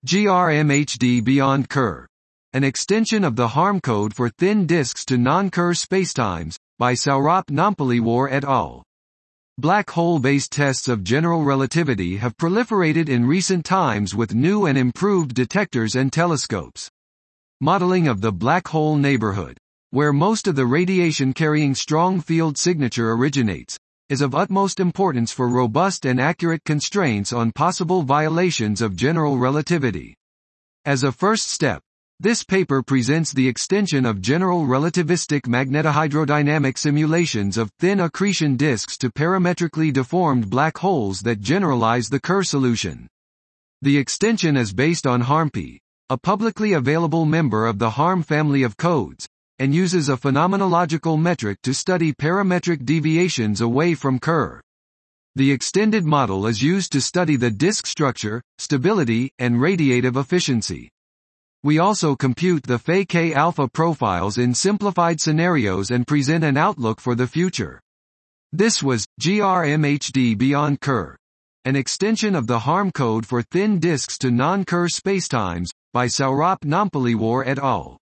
GRMHD Beyond Kerr. An extension of the Harm code for thin disks to non-Kerr spacetimes, by Saurabh Nampaliwar et al. Black hole-based tests of general relativity have proliferated in recent times with new and improved detectors and telescopes. Modeling of the black hole neighborhood, where most of the radiation carrying strong field signature originates, is of utmost importance for robust and accurate constraints on possible violations of general relativity. As a first step, this paper presents the extension of general relativistic magnetohydrodynamic simulations of thin accretion disks to parametrically deformed black holes that generalize the Kerr solution. The extension is based on HARMP, a publicly available member of the HARM family of codes, and uses a phenomenological metric to study parametric deviations away from Kerr. The extended model is used to study the disk structure, stability, and radiative efficiency. We also compute the Phi-K alpha profiles in simplified scenarios and present an outlook for the future. This was GRMHD Beyond Kerr, an extension of the Harm code for thin disks to non-Kerr spacetimes, by Saurabh Nampaliwar et al.